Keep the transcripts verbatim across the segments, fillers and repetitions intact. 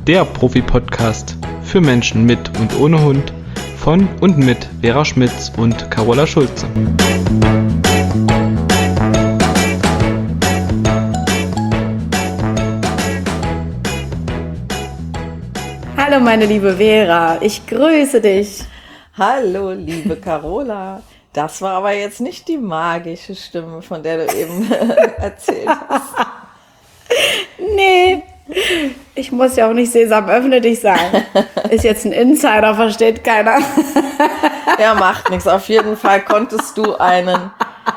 der Profi-Podcast für Menschen mit und ohne Hund von und mit Vera Schmitz und Carola Schulze. Hallo meine liebe Vera, ich grüße dich. Hallo liebe Carola. Das war aber jetzt nicht die magische Stimme, von der du eben erzählt hast. Nee, ich muss ja auch nicht Sesam, öffne dich sagen. Ist jetzt ein Insider, versteht keiner. Ja, macht nichts. Auf jeden Fall konntest du einen,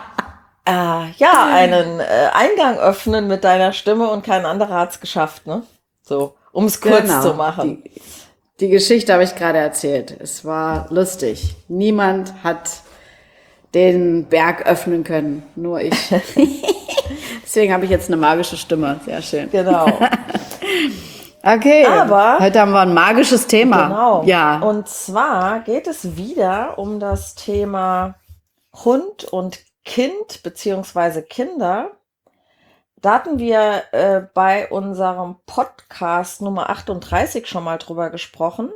äh, ja, einen äh, Eingang öffnen mit deiner Stimme und kein anderer hat es geschafft, ne? So, um es kurz Genau. zu machen. Die, die Geschichte habe ich gerade erzählt. Es war lustig. Niemand hat den Berg öffnen können, nur ich. Deswegen habe ich jetzt eine magische Stimme. Sehr schön. Genau. Okay, Aber heute haben wir ein magisches Thema. Genau. Ja. Und zwar geht es wieder um das Thema Hund und Kind beziehungsweise Kinder. Da hatten wir äh, bei unserem Podcast Nummer achtunddreißig schon mal drüber gesprochen.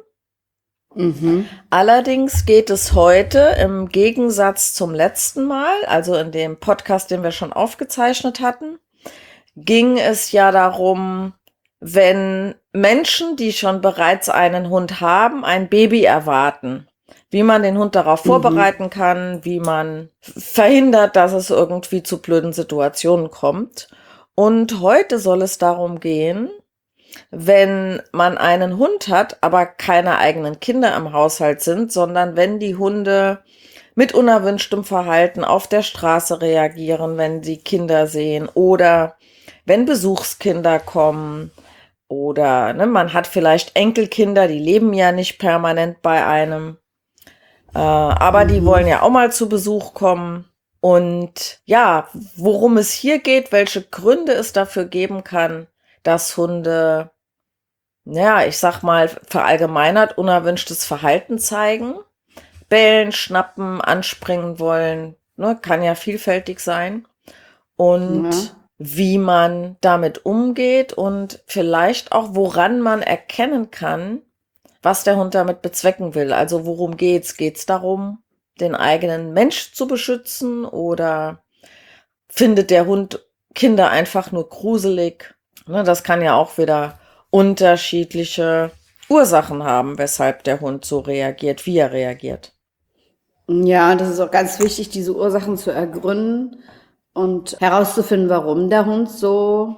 Mhm. Allerdings geht es heute im Gegensatz zum letzten Mal, also in dem Podcast, den wir schon aufgezeichnet hatten, ging es ja darum, wenn Menschen, die schon bereits einen Hund haben, ein Baby erwarten, wie man den Hund darauf Mhm. vorbereiten kann, wie man verhindert, dass es irgendwie zu blöden Situationen kommt. Und heute soll es darum gehen, wenn man einen Hund hat, aber keine eigenen Kinder im Haushalt sind, sondern wenn die Hunde mit unerwünschtem Verhalten auf der Straße reagieren, wenn sie Kinder sehen oder wenn Besuchskinder kommen oder ne, man hat vielleicht Enkelkinder, die leben ja nicht permanent bei einem, äh, aber die Mhm. wollen ja auch mal zu Besuch kommen. Und ja, worum es hier geht, welche Gründe es dafür geben kann, dass Hunde, ja, ich sag mal, verallgemeinert unerwünschtes Verhalten zeigen. Bellen, schnappen, anspringen wollen, ne, kann ja vielfältig sein. Und Ja. wie man damit umgeht und vielleicht auch, woran man erkennen kann, was der Hund damit bezwecken will. Also worum geht's? Geht's darum, den eigenen Mensch zu beschützen oder findet der Hund Kinder einfach nur gruselig? Ne, das kann ja auch wieder unterschiedliche Ursachen haben, weshalb der Hund so reagiert, wie er reagiert. Ja, das ist auch ganz wichtig, diese Ursachen zu ergründen und herauszufinden, warum der Hund so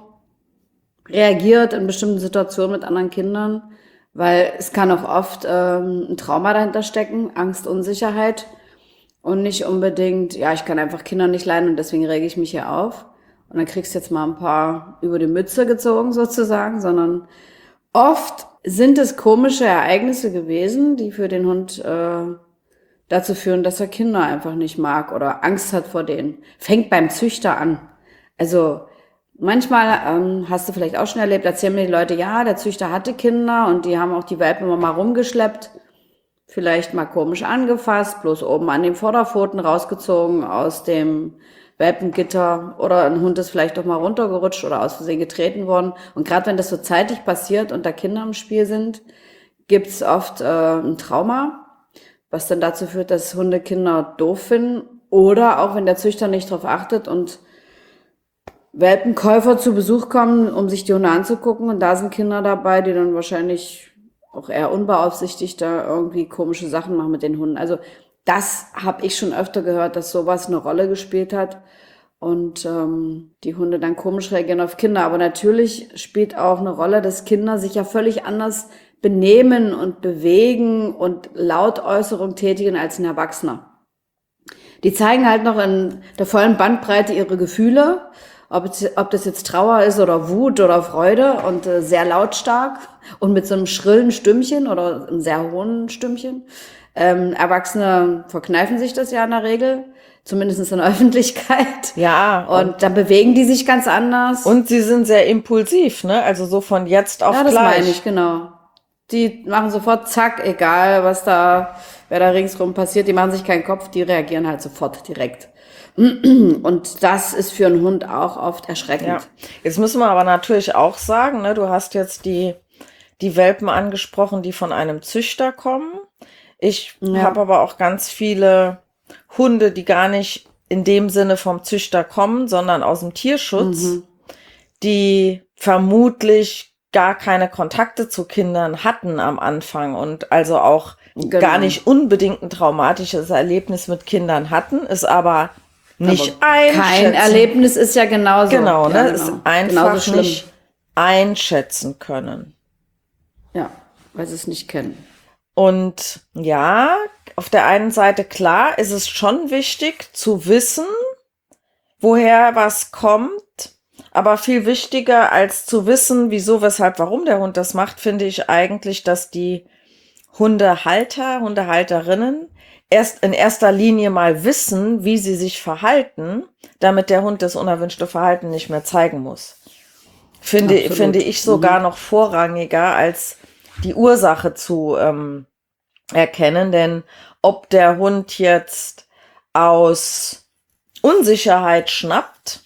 reagiert in bestimmten Situationen mit anderen Kindern, weil es kann auch oft ähm, ein Trauma dahinter stecken, Angst, Unsicherheit und nicht unbedingt, ja, ich kann einfach Kinder nicht leiden und deswegen rege ich mich hier auf und dann kriegst du jetzt mal ein paar über die Mütze gezogen sozusagen, sondern oft sind es komische Ereignisse gewesen, die für den Hund äh, dazu führen, dass er Kinder einfach nicht mag oder Angst hat vor denen. Fängt beim Züchter an. Also manchmal ähm, hast du vielleicht auch schon erlebt, erzählen mir die Leute, ja, der Züchter hatte Kinder und die haben auch die Welpen immer mal rumgeschleppt, vielleicht mal komisch angefasst, bloß oben an den Vorderpfoten rausgezogen aus dem Welpengitter oder ein Hund ist vielleicht doch mal runtergerutscht oder aus Versehen getreten worden. Und gerade wenn das so zeitig passiert und da Kinder im Spiel sind, gibt's oft äh, ein Trauma, was dann dazu führt, dass Hunde Kinder doof finden oder auch wenn der Züchter nicht darauf achtet und Welpenkäufer zu Besuch kommen, um sich die Hunde anzugucken und da sind Kinder dabei, die dann wahrscheinlich auch eher unbeaufsichtigt da irgendwie komische Sachen machen mit den Hunden. Also das habe ich schon öfter gehört, dass sowas eine Rolle gespielt hat und ähm, die Hunde dann komisch reagieren auf Kinder. Aber natürlich spielt auch eine Rolle, dass Kinder sich ja völlig anders benehmen und bewegen und Lautäußerung tätigen als ein Erwachsener. Die zeigen halt noch in der vollen Bandbreite ihre Gefühle, ob, es, ob das jetzt Trauer ist oder Wut oder Freude und äh, sehr lautstark und mit so einem schrillen Stimmchen oder einem sehr hohen Stimmchen. Ähm, Erwachsene verkneifen sich das ja in der Regel, zumindest in der Öffentlichkeit. Ja. Und, und dann bewegen die sich ganz anders. Und sie sind sehr impulsiv, ne? Also so von jetzt auf ja, das gleich. meine ich, genau. Die machen sofort zack, egal was da, wer da ringsrum passiert, die machen sich keinen Kopf, die reagieren halt sofort direkt. Und das ist für einen Hund auch oft erschreckend. Ja. Jetzt müssen wir aber natürlich auch sagen, ne, du hast jetzt die, die Welpen angesprochen, die von einem Züchter kommen. Ich Ja. habe aber auch ganz viele Hunde, die gar nicht in dem Sinne vom Züchter kommen, sondern aus dem Tierschutz, Mhm. die vermutlich gar keine Kontakte zu Kindern hatten am Anfang und also auch Genau. gar nicht unbedingt ein traumatisches Erlebnis mit Kindern hatten, ist aber nicht Aber einschätzen. kein Erlebnis ist ja genauso. Genau, ne? Ja, Ist genau. einfach Genauso schlimm. nicht einschätzen können. Ja, weil sie es nicht kennen. Und ja, auf der einen Seite klar ist es schon wichtig zu wissen, woher was kommt, aber viel wichtiger als zu wissen, wieso, weshalb, warum der Hund das macht, finde ich eigentlich, dass die Hundehalter, Hundehalterinnen erst in erster Linie mal wissen, wie sie sich verhalten, damit der Hund das unerwünschte Verhalten nicht mehr zeigen muss. Finde, Absolut. finde ich sogar noch vorrangiger, als die Ursache zu ähm, erkennen. Denn ob der Hund jetzt aus Unsicherheit schnappt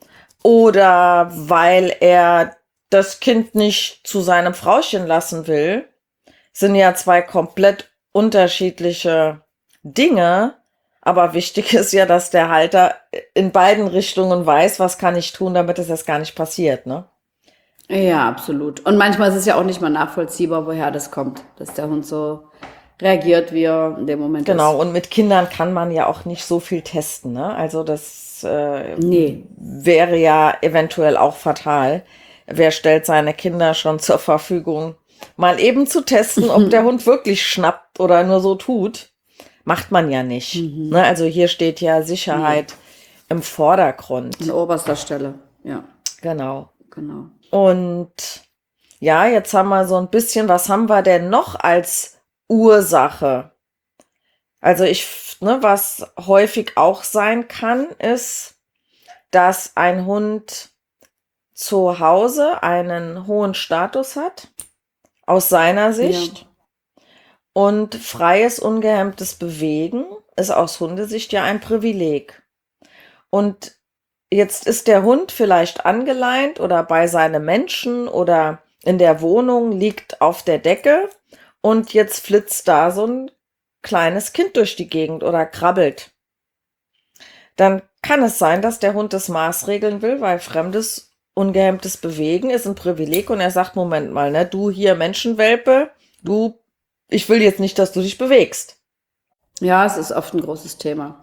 oder weil er das Kind nicht zu seinem Frauchen lassen will, sind ja zwei komplett unterschiedliche Dinge. Aber wichtig ist ja, dass der Halter in beiden Richtungen weiß, was kann ich tun, damit es erst gar nicht passiert, ne? Ja, absolut. Und manchmal ist es ja auch nicht mal nachvollziehbar, woher das kommt, dass der Hund so reagiert, wie er in dem Moment Genau, ist. und mit Kindern kann man ja auch nicht so viel testen, ne? Also das äh, Nee. wäre ja eventuell auch fatal. Wer stellt seine Kinder schon zur Verfügung, mal eben zu testen, ob der Hund wirklich schnappt oder nur so tut? Macht man ja nicht. Mhm. Ne? Also hier steht ja Sicherheit im Vordergrund. An oberster Stelle. Ja, Genau. genau. Und ja, jetzt haben wir so ein bisschen, was haben wir denn noch als Ursache? Also ich, ne, was häufig auch sein kann, ist, dass ein Hund zu Hause einen hohen Status hat, aus seiner Sicht. Und freies, ungehemmtes Bewegen ist aus Hundesicht ja ein Privileg. Und jetzt ist der Hund vielleicht angeleint oder bei seinem Menschen oder in der Wohnung, liegt auf der Decke und jetzt flitzt da so ein kleines Kind durch die Gegend oder krabbelt. Dann kann es sein, dass der Hund das maßregeln will, weil fremdes, ungehemmtes Bewegen ist ein Privileg und er sagt, Moment mal, ne, du hier Menschenwelpe, du, ich will jetzt nicht, dass du dich bewegst. Ja, es ist oft ein großes Thema.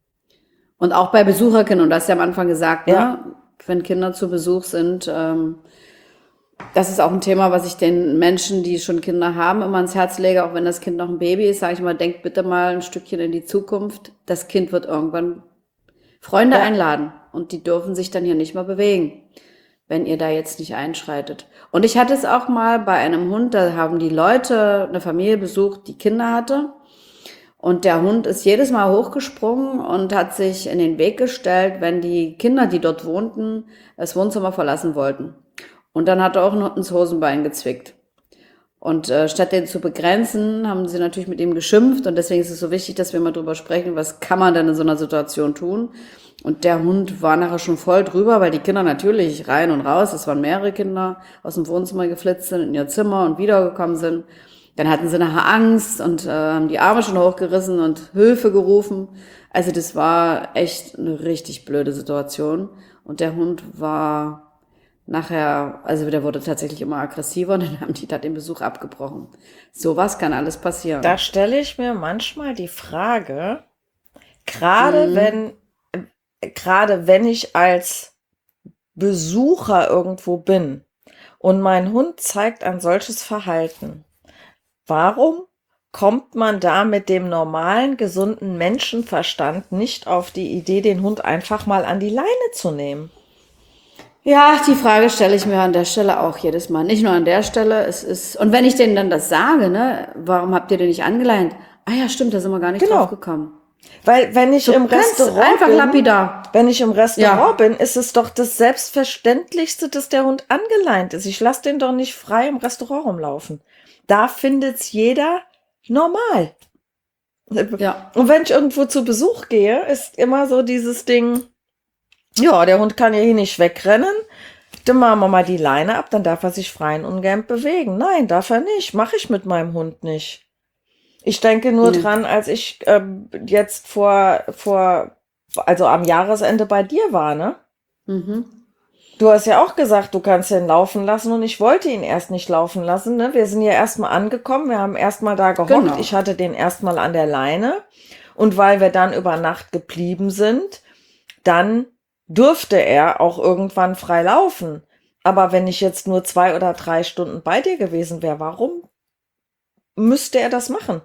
Und auch bei Besucherkindern, und das hast du ja am Anfang gesagt, Ja. ne? Wenn Kinder zu Besuch sind, ähm, das ist auch ein Thema, was ich den Menschen, die schon Kinder haben, immer ans Herz lege, auch wenn das Kind noch ein Baby ist, sage ich mal, denkt bitte mal ein Stückchen in die Zukunft. Das Kind wird irgendwann Freunde Ja. einladen und die dürfen sich dann hier nicht mehr bewegen, wenn ihr da jetzt nicht einschreitet. Und ich hatte es auch mal bei einem Hund, da haben die Leute eine Familie besucht, die Kinder hatte. Und der Hund ist jedes Mal hochgesprungen und hat sich in den Weg gestellt, wenn die Kinder, die dort wohnten, das Wohnzimmer verlassen wollten. Und dann hat er auch noch ins Hosenbein gezwickt. Und äh, statt den zu begrenzen, haben sie natürlich mit ihm geschimpft. Und deswegen ist es so wichtig, dass wir mal drüber sprechen, was kann man denn in so einer Situation tun. Und der Hund war nachher schon voll drüber, weil die Kinder natürlich rein und raus, es waren mehrere Kinder, aus dem Wohnzimmer geflitzt sind, in ihr Zimmer und wiedergekommen sind. Dann hatten sie nachher Angst und äh, haben die Arme schon hochgerissen und Hilfe gerufen. Also das war echt eine richtig blöde Situation. Und der Hund war nachher, also der wurde tatsächlich immer aggressiver und dann haben die da den Besuch abgebrochen. Sowas kann alles passieren. Da stelle ich mir manchmal die Frage, gerade wenn, äh, gerade wenn ich als Besucher irgendwo bin und mein Hund zeigt ein solches Verhalten, warum kommt man da mit dem normalen, gesunden Menschenverstand nicht auf die Idee, den Hund einfach mal an die Leine zu nehmen? Ja, die Frage stelle ich mir an der Stelle auch jedes Mal. Nicht nur an der Stelle, es ist, und wenn ich denen dann das sage, ne, warum habt ihr den nicht angeleint? Ah ja, stimmt, da sind wir gar nicht Genau. drauf gekommen. Weil wenn ich So im ganz Restaurant einfach bin, lapidar. wenn ich im Restaurant Ja. bin, ist es doch das Selbstverständlichste, dass der Hund angeleint ist. Ich lasse den doch nicht frei im Restaurant rumlaufen. Da findet's jeder normal. Ja. Und wenn ich irgendwo zu Besuch gehe, ist immer so dieses Ding, ja, der Hund kann ja hier nicht wegrennen. dann machen wir mal die Leine ab, dann darf er sich frei und ungehemmt bewegen. Nein, darf er nicht. Mache ich mit meinem Hund nicht. Ich denke nur Nee. dran, als ich ähm, jetzt vor, vor, also am Jahresende bei dir war, ne? Mhm. Du hast ja auch gesagt, du kannst ihn laufen lassen und ich wollte ihn erst nicht laufen lassen. Ne? Wir sind ja erstmal angekommen, wir haben erstmal da gehockt. Genau. Ich hatte den erstmal an der Leine und weil wir dann über Nacht geblieben sind, dann durfte er auch irgendwann frei laufen. Aber wenn ich jetzt nur zwei oder drei Stunden bei dir gewesen wäre, warum müsste er das machen?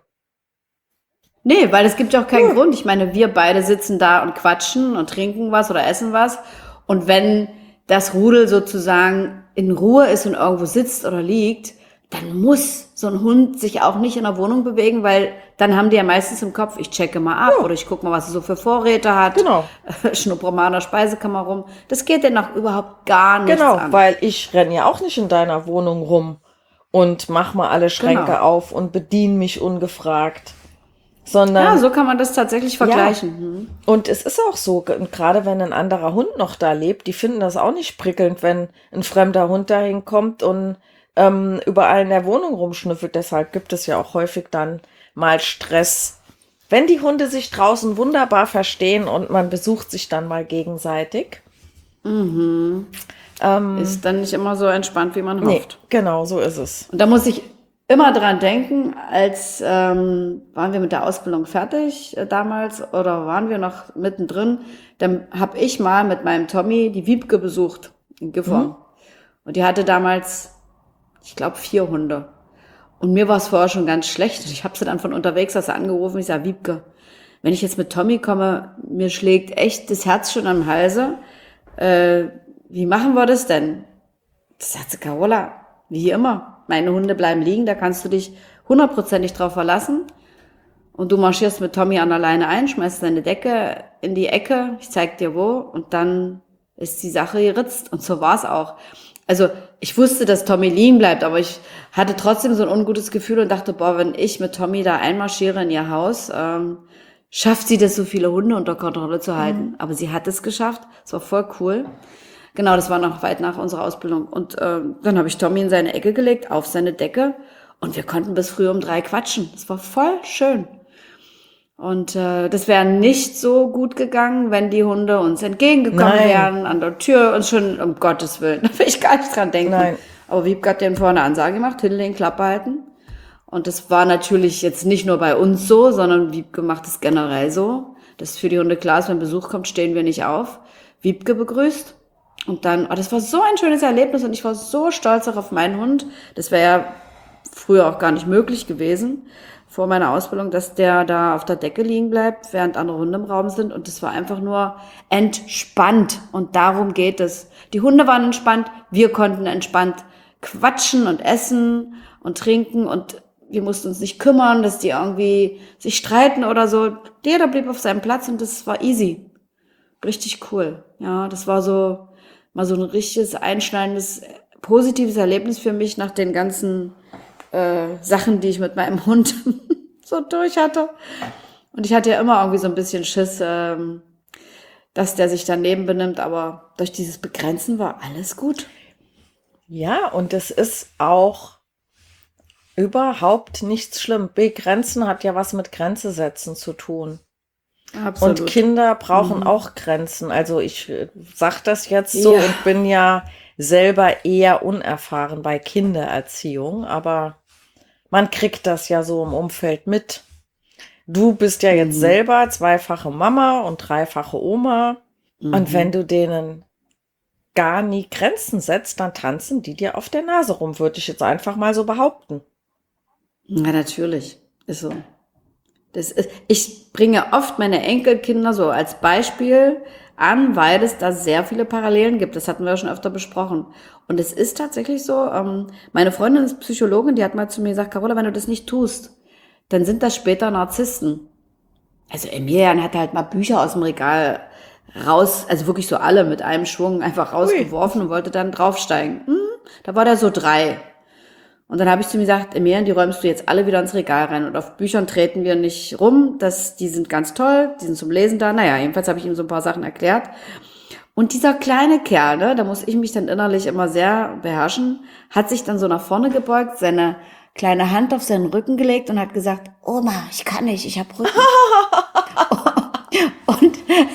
Nee, weil es gibt ja auch keinen Grund. Ich meine, wir beide sitzen da und quatschen und trinken was oder essen was. Und wenn das Rudel sozusagen in Ruhe ist und irgendwo sitzt oder liegt, dann muss so ein Hund sich auch nicht in der Wohnung bewegen, weil dann haben die ja meistens im Kopf, ich checke mal ab Ja. oder ich gucke mal, was er so für Vorräte hat. Genau. Schnuppere mal in der Speisekammer rum. Das geht denn auch überhaupt gar nichts Genau, an. weil ich renne ja auch nicht in deiner Wohnung rum und mach mal alle Schränke Genau. auf und bediene mich ungefragt. Sondern Ja, so kann man das tatsächlich vergleichen. Hm. Und es ist auch so, g- und gerade wenn ein anderer Hund noch da lebt, die finden das auch nicht prickelnd, wenn ein fremder Hund dahin kommt und ähm, überall in der Wohnung rumschnüffelt. Deshalb gibt es ja auch häufig dann mal Stress. Wenn die Hunde sich draußen wunderbar verstehen und man besucht sich dann mal gegenseitig. Ähm, Ist dann nicht immer so entspannt, wie man nee, hofft. genau, so ist es. Und da muss ich immer dran denken, als ähm, waren wir mit der Ausbildung fertig äh, damals oder waren wir noch mittendrin, dann habe ich mal mit meinem Tommy die Wiebke besucht in Gifhorn. Und die hatte damals, ich glaube, vier Hunde. Und mir war es vorher schon ganz schlecht. Ich habe sie dann von unterwegs aus angerufen. Ich sage, Wiebke, wenn ich jetzt mit Tommy komme, mir schlägt echt das Herz schon am Halse. Äh, wie machen wir das denn? Das sagt sie, Carola, wie immer. Meine Hunde bleiben liegen, da kannst du dich hundertprozentig drauf verlassen. Und du marschierst mit Tommy an der Leine ein, schmeißt deine Decke in die Ecke, ich zeig dir wo, und dann ist die Sache geritzt. Und so war's auch. Also ich wusste, dass Tommy liegen bleibt, aber ich hatte trotzdem so ein ungutes Gefühl und dachte, boah, wenn ich mit Tommy da einmarschiere in ihr Haus, ähm, schafft sie das, so viele Hunde unter Kontrolle zu halten. Aber sie hat es geschafft, es war voll cool. Genau, das war noch weit nach unserer Ausbildung. Und äh, dann habe ich Tommy in seine Ecke gelegt, auf seine Decke. Und wir konnten bis früh um drei quatschen. Das war voll schön. Und äh, das wäre nicht so gut gegangen, wenn die Hunde uns entgegengekommen Nein. wären, an der Tür und schon, um Gottes Willen, da will ich gar nicht dran denken. Nein. Aber Wiebke hat denen vorne eine Ansage gemacht, hinlegen, Klappe halten. Und das war natürlich jetzt nicht nur bei uns so, sondern Wiebke macht es generell so. Das ist für die Hunde klar ist, wenn Besuch kommt, stehen wir nicht auf. Wiebke begrüßt. Und dann, oh, das war so ein schönes Erlebnis und ich war so stolz auch auf meinen Hund. Das wäre ja früher auch gar nicht möglich gewesen, vor meiner Ausbildung, dass der da auf der Decke liegen bleibt, während andere Hunde im Raum sind. Und das war einfach nur entspannt. Und darum geht es. Die Hunde waren entspannt, wir konnten entspannt quatschen und essen und trinken und wir mussten uns nicht kümmern, dass die irgendwie sich streiten oder so. Jeder blieb auf seinem Platz und das war easy. Richtig cool. Ja, das war so mal so ein richtiges, einschneidendes, positives Erlebnis für mich nach den ganzen äh, Sachen, die ich mit meinem Hund so durch hatte. Und ich hatte ja immer irgendwie so ein bisschen Schiss, ähm, dass der sich daneben benimmt, aber durch dieses Begrenzen war alles gut. Ja, und es ist auch überhaupt nichts schlimm. Begrenzen hat ja was mit Grenze setzen zu tun. Absolut. Und Kinder brauchen Mhm. auch Grenzen. Also ich äh, sag das jetzt so Ja. und bin ja selber eher unerfahren bei Kindererziehung, aber man kriegt das ja so im Umfeld mit. Du bist ja jetzt Mhm. selber zweifache Mama und dreifache Oma. Und Mhm. wenn du denen gar nie Grenzen setzt, dann tanzen die dir auf der Nase rum, würde ich jetzt einfach mal so behaupten. Ja, natürlich. Ist so. Das ist, ich bringe oft meine Enkelkinder so als Beispiel an, weil es da sehr viele Parallelen gibt. Das hatten wir ja schon öfter besprochen. Und es ist tatsächlich so, ähm, meine Freundin ist Psychologin, die hat mal zu mir gesagt, Carola, wenn du das nicht tust, dann sind das später Narzissten. Also Emilian hat halt mal Bücher aus dem Regal raus, also wirklich so alle mit einem Schwung einfach rausgeworfen und wollte dann draufsteigen. Hm, da war der so drei. Und dann habe ich zu ihm gesagt, Emilian, die räumst du jetzt alle wieder ins Regal rein. Und auf Büchern treten wir nicht rum, das, die sind ganz toll, die sind zum Lesen da. Naja, jedenfalls habe ich ihm so ein paar Sachen erklärt. Und dieser kleine Kerl, ne, da muss ich mich dann innerlich immer sehr beherrschen, hat sich dann so nach vorne gebeugt, seine kleine Hand auf seinen Rücken gelegt und hat gesagt, Oma, ich kann nicht, ich hab Rücken. Und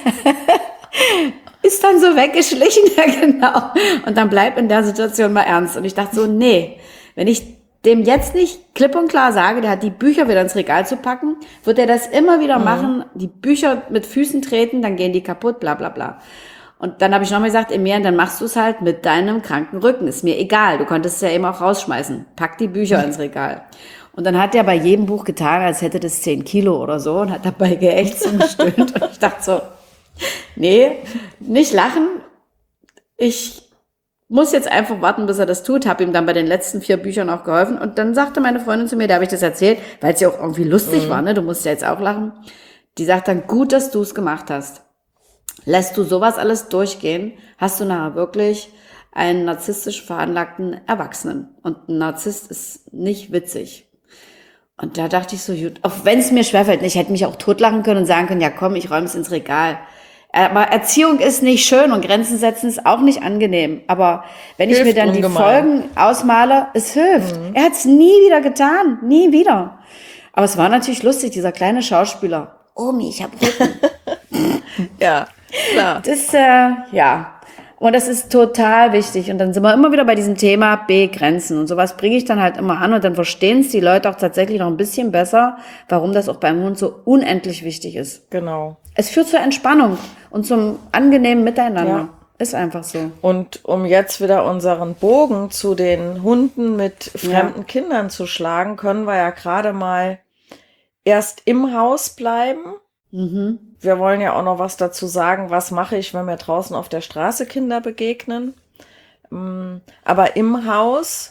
ist dann so weggeschlichen, ja genau. Und dann bleib in der Situation mal ernst. Und ich dachte so, nee, wenn ich dem jetzt nicht klipp und klar sage, der hat die Bücher wieder ins Regal zu packen, wird er das immer wieder mhm. machen, die Bücher mit Füßen treten, dann gehen die kaputt, bla bla bla. Und dann habe ich nochmal gesagt, Emir, dann machst du es halt mit deinem kranken Rücken. Ist mir egal, du konntest es ja eben auch rausschmeißen. Pack die Bücher ins Regal. Und dann hat er bei jedem Buch getan, als hätte das zehn Kilo oder so und hat dabei geächtzt und gestöhnt. Und ich dachte so, nee, nicht lachen. Ich muss jetzt einfach warten, bis er das tut. Habe ihm dann bei den letzten vier Büchern auch geholfen. Und dann sagte meine Freundin zu mir, da habe ich das erzählt, weil es ja auch irgendwie lustig mhm. war, ne? Du musst ja jetzt auch lachen. Die sagt dann, gut, dass du es gemacht hast. Lässt du sowas alles durchgehen, hast du nachher wirklich einen narzisstisch veranlagten Erwachsenen. Und ein Narzisst ist nicht witzig. Und da dachte ich so, gut, auch wenn es mir schwerfällt, ich hätte mich auch totlachen können und sagen können, ja komm, ich räume es ins Regal. Aber Erziehung ist nicht schön und Grenzen setzen ist auch nicht angenehm. Aber wenn hilft ich mir dann ungemein. Die Folgen ausmale, es hilft. Mhm. Er hat es nie wieder getan, nie wieder. Aber es war natürlich lustig, dieser kleine Schauspieler. Omi, ich hab Rücken. Ja, klar. Das, äh, ja. Und das ist total wichtig. Und dann sind wir immer wieder bei diesem Thema Begrenzen. Und sowas bringe ich dann halt immer an. Und dann verstehen es die Leute auch tatsächlich noch ein bisschen besser, warum das auch beim Hund so unendlich wichtig ist. Genau. Es führt zur Entspannung und zum angenehmen Miteinander. Ja. Ist einfach so. Und um jetzt wieder unseren Bogen zu den Hunden mit fremden ja. Kindern zu schlagen, können wir ja gerade mal erst im Haus bleiben. Mhm. Wir wollen ja auch noch was dazu sagen, was mache ich, wenn mir draußen auf der Straße Kinder begegnen. Aber im Haus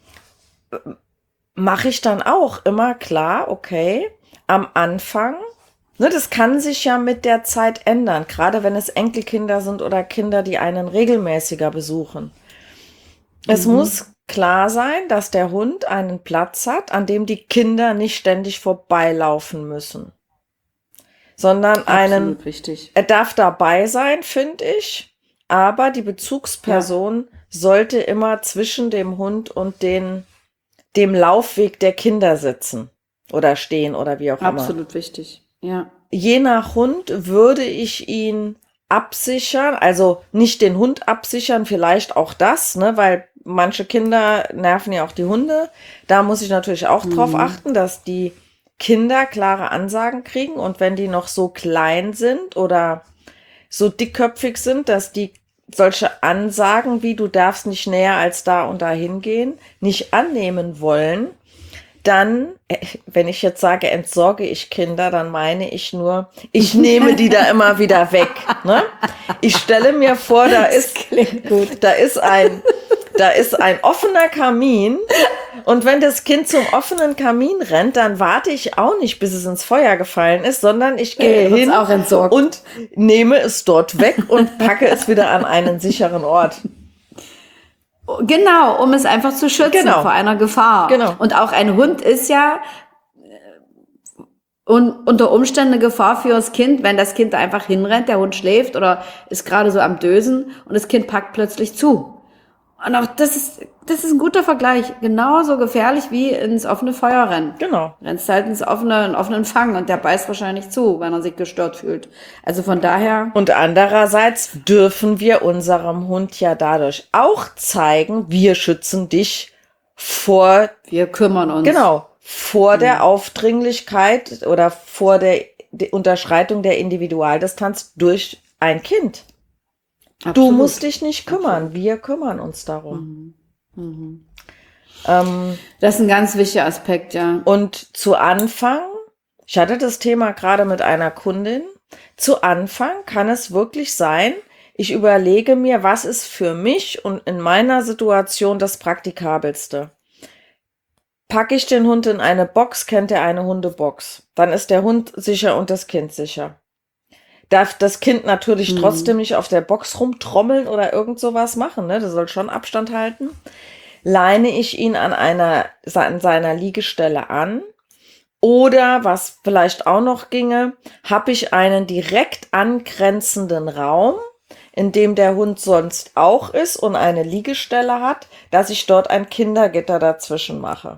mache ich dann auch immer klar, okay, am Anfang, ne, das kann sich ja mit der Zeit ändern, gerade wenn es Enkelkinder sind oder Kinder, die einen regelmäßiger besuchen. Es Mhm. muss klar sein, dass der Hund einen Platz hat, an dem die Kinder nicht ständig vorbeilaufen müssen. Sondern Absolut einen, wichtig. er darf dabei sein, finde ich, aber die Bezugsperson ja. sollte immer zwischen dem Hund und den, dem Laufweg der Kinder sitzen oder stehen oder wie auch Absolut immer. Absolut wichtig, ja. Je nach Hund würde ich ihn absichern, also nicht den Hund absichern, vielleicht auch das, ne, weil manche Kinder nerven ja auch die Hunde. Da muss ich natürlich auch mhm. drauf achten, dass die Kinder klare Ansagen kriegen und wenn die noch so klein sind oder so dickköpfig sind, dass die solche Ansagen wie du darfst nicht näher als da und da hingehen, nicht annehmen wollen, dann, wenn ich jetzt sage, entsorge ich Kinder, dann meine ich nur, ich nehme die da immer wieder weg. Ne? Ich stelle mir vor, da ist, da ist ein, da ist ein offener Kamin und wenn das Kind zum offenen Kamin rennt, dann warte ich auch nicht, bis es ins Feuer gefallen ist, sondern ich gehe hin auch entsorgt. Und nehme es dort weg und packe es wieder an einen sicheren Ort. Genau, um es einfach zu schützen genau. vor einer Gefahr. Genau. Und auch ein Hund ist ja un- unter Umständen eine Gefahr für das Kind, wenn das Kind da einfach hinrennt, der Hund schläft oder ist gerade so am Dösen und das Kind packt plötzlich zu. Und auch das ist, das ist ein guter Vergleich. Genauso gefährlich wie ins offene Feuer rennen. Genau. Rennst halt ins offene, in offenen Fang und der beißt wahrscheinlich zu, wenn er sich gestört fühlt. Also von daher. Und andererseits dürfen wir unserem Hund ja dadurch auch zeigen, wir schützen dich vor. Wir kümmern uns. Genau. Vor mhm. der Aufdringlichkeit oder vor der Unterschreitung der Individualdistanz durch ein Kind. Absolut. Du musst dich nicht kümmern, Absolut. Wir kümmern uns darum. Mhm. Mhm. Ähm, das ist ein ganz wichtiger Aspekt, ja. Und zu Anfang, ich hatte das Thema gerade mit einer Kundin, zu Anfang kann es wirklich sein, ich überlege mir, was ist für mich und in meiner Situation das Praktikabelste. Packe ich den Hund in eine Box, kennt er eine Hundebox. Dann ist der Hund sicher und das Kind sicher. Darf das Kind natürlich mhm. trotzdem nicht auf der Box rumtrommeln oder irgend sowas machen, ne? Das soll schon Abstand halten. Leine ich ihn an einer, an seiner Liegestelle an. Oder, was vielleicht auch noch ginge, habe ich einen direkt angrenzenden Raum, in dem der Hund sonst auch ist und eine Liegestelle hat, dass ich dort ein Kindergitter dazwischen mache.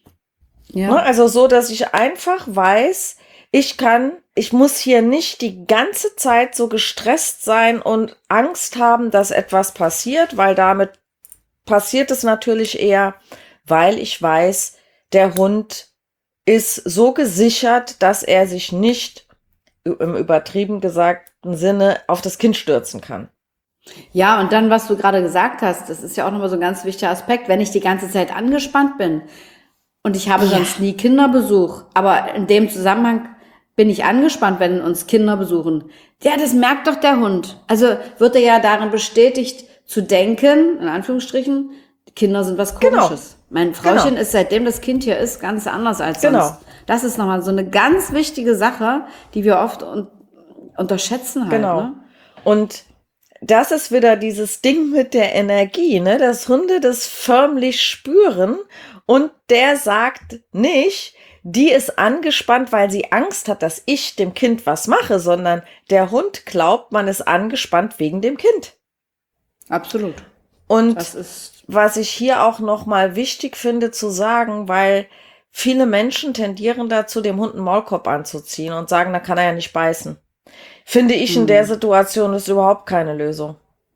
Ja. Ne? Also so, dass ich einfach weiß, ich kann, ich muss hier nicht die ganze Zeit so gestresst sein und Angst haben, dass etwas passiert, weil damit passiert es natürlich eher, weil ich weiß, der Hund ist so gesichert, dass er sich nicht im übertrieben gesagten Sinne auf das Kind stürzen kann. Ja, und dann, was du gerade gesagt hast, das ist ja auch nochmal so ein ganz wichtiger Aspekt, wenn ich die ganze Zeit angespannt bin und ich habe Ja. sonst nie Kinderbesuch, aber in dem Zusammenhang bin ich angespannt, wenn uns Kinder besuchen. Ja, das merkt doch der Hund. Also wird er ja darin bestätigt zu denken, in Anführungsstrichen, die Kinder sind was Genau. Komisches. Mein Frauchen Genau. ist, seitdem das Kind hier ist, ganz anders als Genau. sonst. Das ist nochmal so eine ganz wichtige Sache, die wir oft un- unterschätzen halt. Genau. Ne? Und das ist wieder dieses Ding mit der Energie, ne? Dass Hunde das förmlich spüren und der sagt nicht, die ist angespannt, weil sie Angst hat, dass ich dem Kind was mache, sondern der Hund glaubt, man ist angespannt wegen dem Kind. Absolut. Und Das ist, was ich hier auch nochmal wichtig finde zu sagen, weil viele Menschen tendieren dazu, dem Hund einen Maulkorb anzuziehen und sagen, da kann er ja nicht beißen. Finde ich in der Situation ist überhaupt keine Lösung.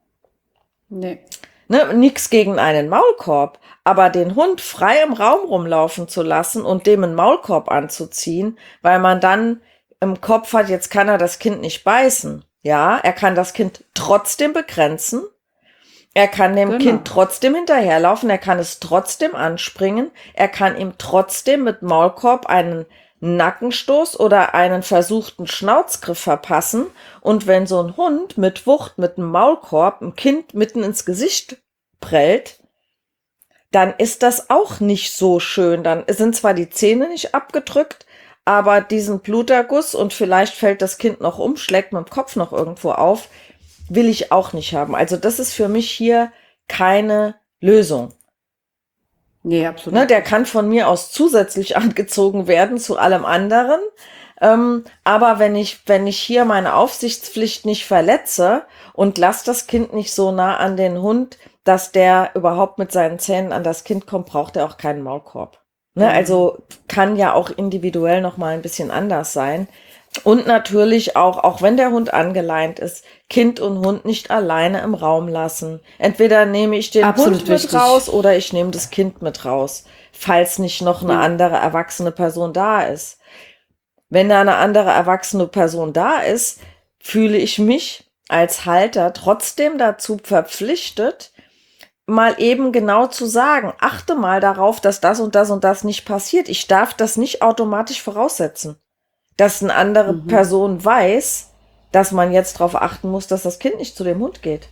nee. Ne, nix gegen einen Maulkorb, aber den Hund frei im Raum rumlaufen zu lassen und dem einen Maulkorb anzuziehen, weil man dann im Kopf hat, jetzt kann er das Kind nicht beißen. Ja, er kann das Kind trotzdem begrenzen. Er kann dem Genau. Kind trotzdem hinterherlaufen, er kann es trotzdem anspringen, er kann ihm trotzdem mit Maulkorb einen Nackenstoß oder einen versuchten Schnauzgriff verpassen. Und wenn so ein Hund mit Wucht, mit einem Maulkorb, ein Kind mitten ins Gesicht prellt, dann ist das auch nicht so schön. Dann sind zwar die Zähne nicht abgedrückt, aber diesen Bluterguss und vielleicht fällt das Kind noch um, schlägt mit dem Kopf noch irgendwo auf, will ich auch nicht haben. Also das ist für mich hier keine Lösung. Nee, absolut. Ne, der kann von mir aus zusätzlich angezogen werden zu allem anderen. Ähm, aber wenn ich, wenn ich hier meine Aufsichtspflicht nicht verletze und lasse das Kind nicht so nah an den Hund, dass der überhaupt mit seinen Zähnen an das Kind kommt, braucht er auch keinen Maulkorb. Ne, also kann ja auch individuell noch mal ein bisschen anders sein. Und natürlich auch, auch wenn der Hund angeleint ist, Kind und Hund nicht alleine im Raum lassen. Entweder nehme ich den Absolut Hund mit wichtig. raus oder ich nehme das Kind mit raus, falls nicht noch eine Ja. andere erwachsene Person da ist. Wenn da eine andere erwachsene Person da ist, fühle ich mich als Halter trotzdem dazu verpflichtet, mal eben genau zu sagen, achte mal darauf, dass das und das und das nicht passiert. Ich darf das nicht automatisch voraussetzen, dass eine andere Mhm. Person weiß, dass man jetzt darauf achten muss, dass das Kind nicht zu dem Hund geht.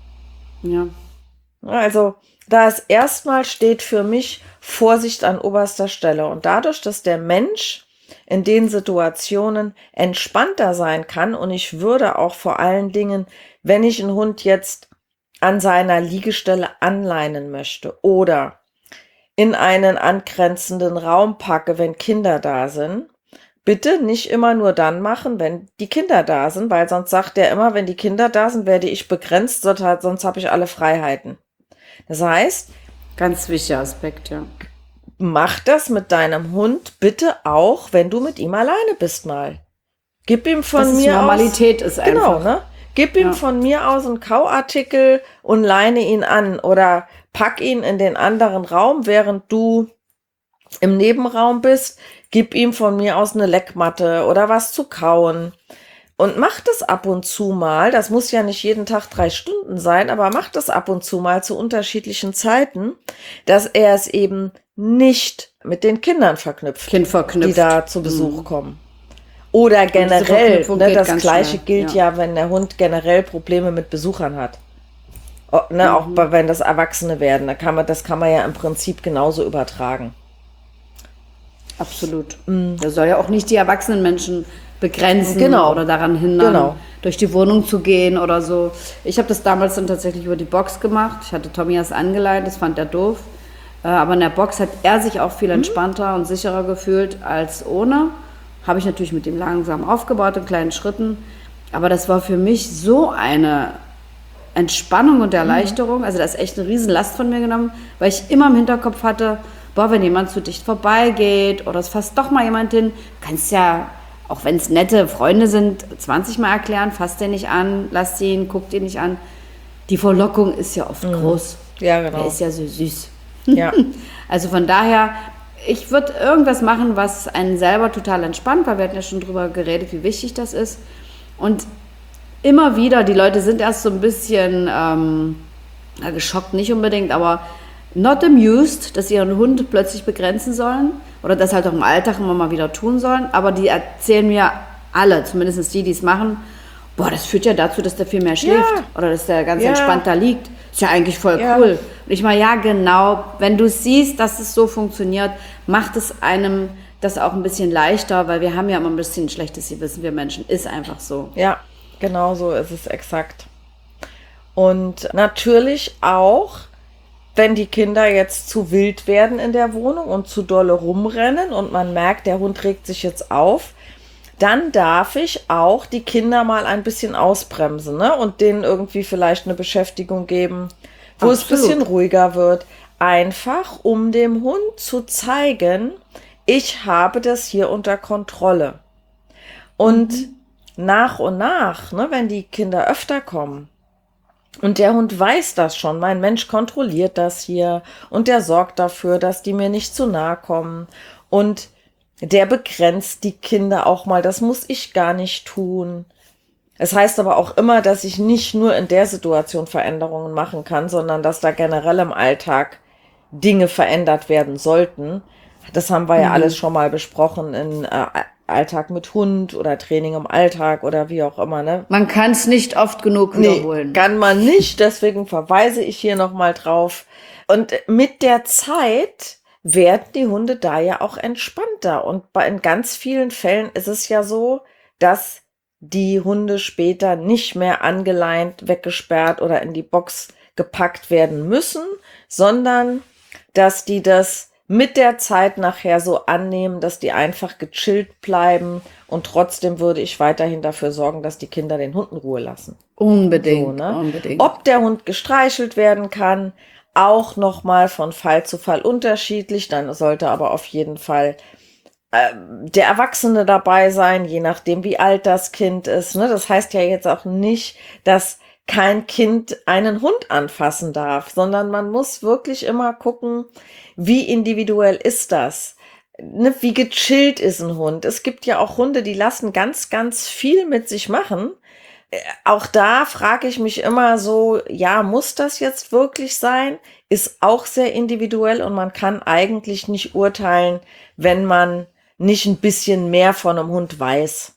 Ja. Also da ist erstmal steht für mich Vorsicht an oberster Stelle. Und dadurch, dass der Mensch in den Situationen entspannter sein kann, und ich würde auch vor allen Dingen, wenn ich einen Hund jetzt an seiner Liegestelle anleinen möchte oder in einen angrenzenden Raum packe, wenn Kinder da sind, bitte nicht immer nur dann machen, wenn die Kinder da sind, weil sonst sagt er immer, wenn die Kinder da sind, werde ich begrenzt, sonst, sonst habe ich alle Freiheiten. Das heißt, Ganz wichtiger Aspekt, ja. mach das mit deinem Hund bitte auch, wenn du mit ihm alleine bist mal. Gib ihm von Dass es mir Normalität aus, ist genau, einfach. ne? Gib ihm Ja. von mir aus einen Kauartikel und leine ihn an oder pack ihn in den anderen Raum, während du im Nebenraum bist. Gib ihm von mir aus eine Leckmatte oder was zu kauen. Und mach das ab und zu mal. Das muss ja nicht jeden Tag drei Stunden sein, aber mach das ab und zu mal zu unterschiedlichen Zeiten, dass er es eben nicht mit den Kindern verknüpft, Kind verknüpft. die da zu Besuch kommen. Oder generell, Verknüpfung ne, geht das ganz Gleiche schnell, gilt ja. wenn der Hund generell Probleme mit Besuchern hat. O, ne, Auch bei, wenn das Erwachsene werden, da kann man, das kann man ja im Prinzip genauso übertragen. Absolut. Der soll ja auch nicht die erwachsenen Menschen begrenzen Genau. oder daran hindern, Genau. durch die Wohnung zu gehen oder so. Ich habe das damals dann tatsächlich über die Box gemacht. Ich hatte Tomias angeleint, das fand er doof. Äh, Aber in der Box hat er sich auch viel entspannter und sicherer gefühlt als ohne. Habe ich natürlich mit ihm langsam aufgebaut, in kleinen Schritten. Aber das war für mich so eine Entspannung und Erleichterung. Also da ist echt eine riesen Last von mir genommen, weil ich immer im Hinterkopf hatte, boah, wenn jemand zu dicht vorbeigeht oder es fasst doch mal jemand hin, kannst ja, auch wenn es nette Freunde sind, zwanzig Mal erklären, fass den nicht an, lass ihn, guck den nicht an. Die Verlockung ist ja oft Mhm. groß. Ja, genau. Der ist ja so süß. Ja. Also von daher, ich würde irgendwas machen, was einen selber total entspannt, weil wir hatten ja schon drüber geredet, wie wichtig das ist. Und immer wieder, die Leute sind erst so ein bisschen ähm, ja, geschockt, nicht unbedingt, aber not amused, dass sie ihren Hund plötzlich begrenzen sollen oder das halt auch im Alltag immer mal wieder tun sollen. Aber die erzählen mir alle, zumindest die, die es machen, boah, das führt ja dazu, dass der viel mehr schläft Ja. oder dass der ganz Ja. entspannt da liegt. Ist ja eigentlich voll Ja. cool. Und ich meine, ja, genau, wenn du siehst, dass es so funktioniert, macht es einem das auch ein bisschen leichter, weil wir haben ja immer ein bisschen schlechtes Gewissen, wir Menschen, ist einfach so. Ja, genau so ist es exakt. Und natürlich auch, wenn die Kinder jetzt zu wild werden in der Wohnung und zu dolle rumrennen und man merkt, der Hund regt sich jetzt auf, dann darf ich auch die Kinder mal ein bisschen ausbremsen, ne? Und denen irgendwie vielleicht eine Beschäftigung geben, wo es ein Absolut. bisschen ruhiger wird. Einfach, um dem Hund zu zeigen, ich habe das hier unter Kontrolle. Und nach und nach, ne, wenn die Kinder öfter kommen, und der Hund weiß das schon, mein Mensch kontrolliert das hier und der sorgt dafür, dass die mir nicht zu nahe kommen und der begrenzt die Kinder auch mal, das muss ich gar nicht tun. Es heißt aber auch immer, dass ich nicht nur in der Situation Veränderungen machen kann, sondern dass da generell im Alltag Dinge verändert werden sollten. Das haben wir ja alles schon mal besprochen in äh, Alltag mit Hund oder Training im Alltag oder wie auch immer, ne? Man kann es nicht oft genug Nee, wiederholen. kann man nicht, deswegen verweise ich hier nochmal drauf. Und mit der Zeit werden die Hunde da ja auch entspannter. Und bei, in ganz vielen Fällen ist es ja so, dass die Hunde später nicht mehr angeleint, weggesperrt oder in die Box gepackt werden müssen, sondern dass die das mit der Zeit nachher so annehmen, dass die einfach gechillt bleiben und trotzdem würde ich weiterhin dafür sorgen, dass die Kinder den Hund in Ruhe lassen. Unbedingt, So, ne? unbedingt. Ob der Hund gestreichelt werden kann, auch nochmal von Fall zu Fall unterschiedlich, dann sollte aber auf jeden Fall äh, der Erwachsene dabei sein, je nachdem wie alt das Kind ist. Ne? Das heißt ja jetzt auch nicht, dass kein Kind einen Hund anfassen darf, sondern man muss wirklich immer gucken, wie individuell ist das? Ne, wie gechillt ist ein Hund? Es gibt ja auch Hunde, die lassen ganz, ganz viel mit sich machen. Äh, Auch da frage ich mich immer so, ja, muss das jetzt wirklich sein? Ist auch sehr individuell und man kann eigentlich nicht urteilen, wenn man nicht ein bisschen mehr von einem Hund weiß.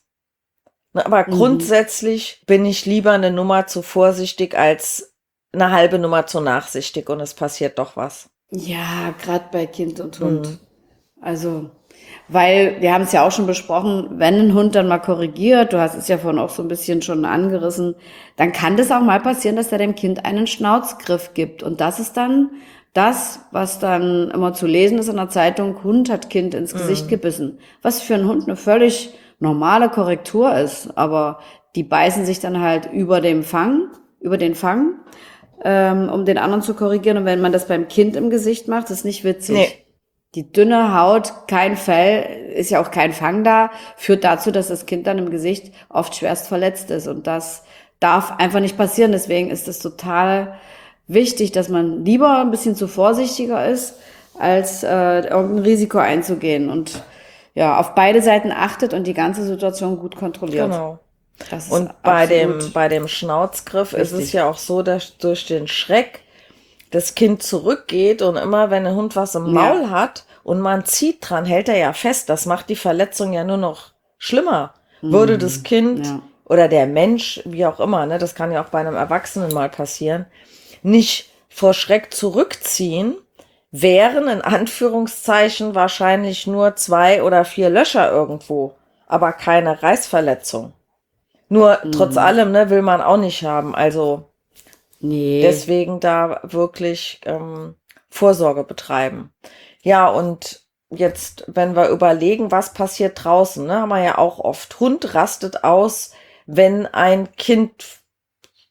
Ne, Aber grundsätzlich bin ich lieber eine Nummer zu vorsichtig als eine halbe Nummer zu nachsichtig und es passiert doch was. Ja, gerade bei Kind und Hund. Also, weil wir haben es ja auch schon besprochen, wenn ein Hund dann mal korrigiert, du hast es ja vorhin auch so ein bisschen schon angerissen, dann kann das auch mal passieren, dass er dem Kind einen Schnauzgriff gibt. Und das ist dann das, was dann immer zu lesen ist in der Zeitung, Hund hat Kind ins Gesicht gebissen. Was für einen Hund eine völlig normale Korrektur ist. Aber die beißen sich dann halt über dem Fang, über den Fang, ähm, um den anderen zu korrigieren. Und wenn man das beim Kind im Gesicht macht, ist nicht witzig. Nee. Die dünne Haut, kein Fell, ist ja auch kein Fang da, führt dazu, dass das Kind dann im Gesicht oft schwerst verletzt ist. Und das darf einfach nicht passieren. Deswegen ist es total wichtig, dass man lieber ein bisschen zu vorsichtiger ist, als äh, irgendein Risiko einzugehen. Und ja, auf beide Seiten achtet und die ganze Situation gut kontrolliert. Genau. Das ist Und bei dem, absolut bei dem Schnauzgriff ist es wichtig. ja auch so, dass durch den Schreck das Kind zurückgeht und immer wenn ein Hund was im Maul Ja. hat und man zieht dran, hält er ja fest. Das macht die Verletzung ja nur noch schlimmer. Würde das Kind ja. oder der Mensch, wie auch immer, ne, das kann ja auch bei einem Erwachsenen mal passieren, nicht vor Schreck zurückziehen, wären in Anführungszeichen wahrscheinlich nur zwei oder vier Löcher irgendwo, aber keine Reißverletzung. Nur trotz allem, ne, will man auch nicht haben. Also Nee. deswegen da wirklich ähm, Vorsorge betreiben. Ja, und jetzt, wenn wir überlegen, was passiert draußen, ne, haben wir ja auch oft. Hund rastet aus, wenn ein Kind